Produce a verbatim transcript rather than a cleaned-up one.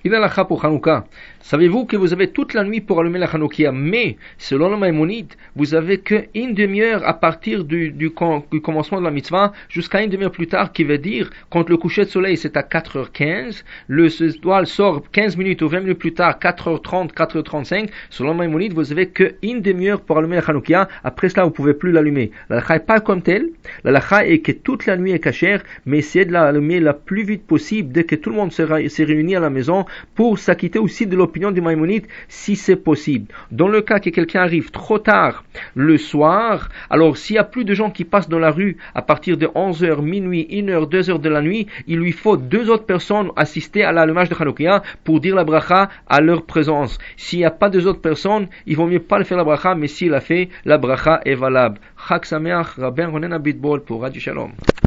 Il a la cha pour Hanouka. Savez-vous que vous avez toute la nuit pour allumer la Hanoukia, mais selon le Maïmonide, vous avez que une demi-heure à partir du, du, du commencement de la mitzvah jusqu'à une demi-heure plus tard, qui veut dire quand le coucher de soleil c'est à quatre heures quinze, le étoile sort quinze minutes ou vingt minutes plus tard, quatre heures trente, quatre heures trente-cinq. Selon le Maïmonide, vous avez que une demi-heure pour allumer la Hanoukia. Après cela, vous pouvez plus l'allumer. La lacha est pas comme telle. La lacha est que toute la nuit est cachère, mais essayez de l'allumer la plus vite possible dès que tout le monde s'est réuni à la maison, pour s'acquitter aussi de l'opinion du Maïmonide si c'est possible. Dans le cas que quelqu'un arrive trop tard le soir, alors s'il y a plus de gens qui passent dans la rue à partir de onze heures, minuit, une heure, deux heures de la nuit, il lui faut deux autres personnes assister à l'allumage de Hanoukia pour dire la bracha à leur présence. S'il n'y a pas deux autres personnes, il vaut mieux pas le faire la bracha, mais s'il a fait, la bracha est valable. Chag Sameach, Rabben Ronen Abitbol pour Radio Shalom.